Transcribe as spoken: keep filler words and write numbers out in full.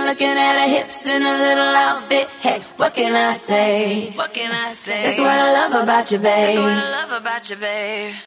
looking at her hips in a little outfit. Hey, what can I say? What can I say? That's what I love about you, babe. That's what I love about you, babe.